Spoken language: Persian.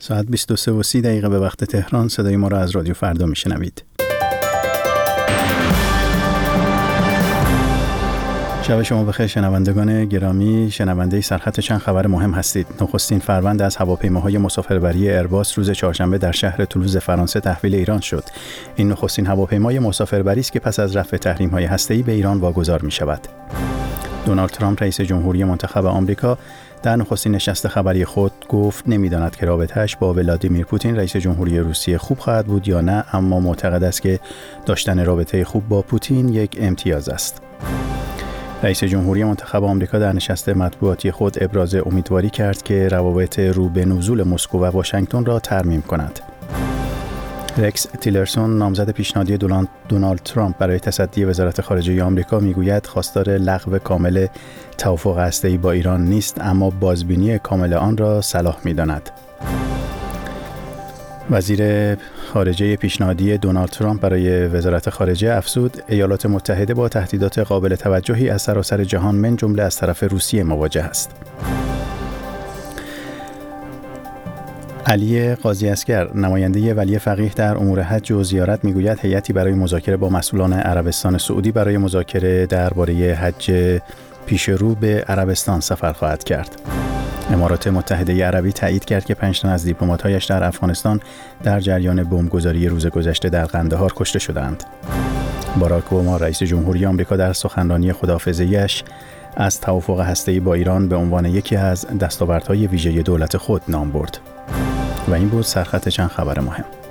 ساعت 23:30 به وقت تهران صدای ما را از رادیو فردا میشنوید. شب شما بخیر شنوندگان گرامی. شنونده سرخط چند خبر مهم هستید. نخستین فروند از هواپیماهای مسافربری ایرباس روز چهارشنبه در شهر تولوز فرانسه تحویل ایران شد. این نخستین هواپیمای مسافربری است که پس از رفع تحریم‌های هسته‌ای به ایران واگذار می‌شود. دونالد ترامپ رئیس جمهوری منتخب آمریکا در نخستین نشست خبری خود گفت نمی‌داند که رابطه‌اش با ولادیمیر پوتین رئیس جمهوری روسیه خوب خواهد بود یا نه، اما معتقد است که داشتن رابطه خوب با پوتین یک امتیاز است. رئیس جمهوری منتخب آمریکا در نشست مطبوعاتی خود ابراز امیدواری کرد که روابط رو به نزول مسکو و واشنگتن را ترمیم کند. رکس تیلرسون نامزد پیشنهادی دونالد ترامپ برای تصدی وزارت خارجه آمریکا میگوید خواستار لغو کامل توافق هسته‌ای با ایران نیست، اما بازبینی کامل آن را صلاح می‌داند. وزیر خارجه پیشنهادی دونالد ترامپ برای وزارت خارجه افزود ایالات متحده با تهدیدات قابل توجهی از سراسر جهان من جمله از طرف روسیه مواجه است. علی قاضی اصغر نماینده ولی فقیه در امور حج و زیارت میگوید هیئتی برای مذاکره با مسئولان عربستان سعودی برای مذاکره درباره حج پیش رو به عربستان سفر خواهد کرد. امارات متحده عربی تایید کرد که 5 تن از دیپلمات‌هایش در افغانستان در جریان بمبگذاری روز گذشته در قندهار کشته شدند. باراک اوباما رئیس جمهوری آمریکا در سخنرانی خداحافظی‌اش از توافق هسته‌ای با ایران به عنوان یکی از دستاوردهای ویژه دولت خود نام برد. و این بود سرخط چند خبر مهم.